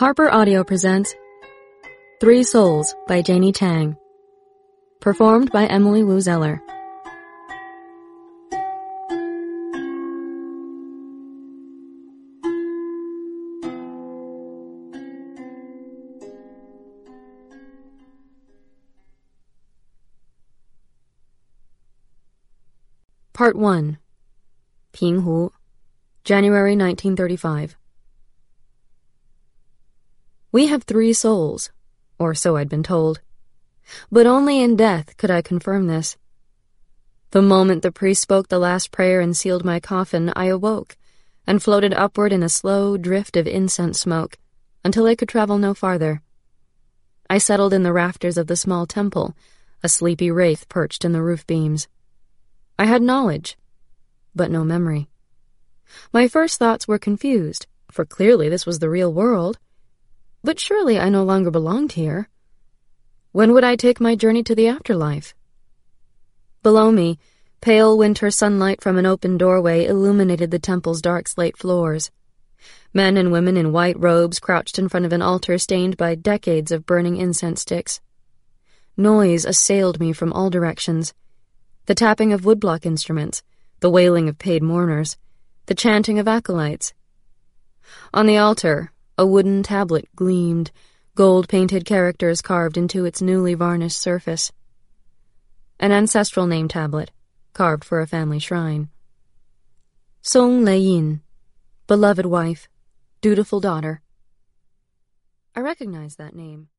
Harper Audio presents Three Souls by Janie Tang. Performed by Emily Wu Zeller. Part 1. Pinghu, January 1935. We have three souls, or so I'd been told. But only in death could I confirm this. The moment the priest spoke the last prayer and sealed my coffin, I awoke and floated upward in a slow drift of incense smoke until I could travel no farther. I settled in the rafters of the small temple, a sleepy wraith perched in the roof beams. I had knowledge, but no memory. My first thoughts were confused, for clearly this was the real world. But surely I no longer belonged here. When would I take my journey to the afterlife? Below me, pale winter sunlight from an open doorway illuminated the temple's dark slate floors. Men and women in white robes crouched in front of an altar stained by decades of burning incense sticks. Noise assailed me from all directions. The tapping of woodblock instruments, the wailing of paid mourners, the chanting of acolytes. On the altar, a wooden tablet gleamed, gold-painted characters carved into its newly varnished surface. An ancestral name tablet, carved for a family shrine. Song Lei-yin, beloved wife, dutiful daughter. I recognized that name.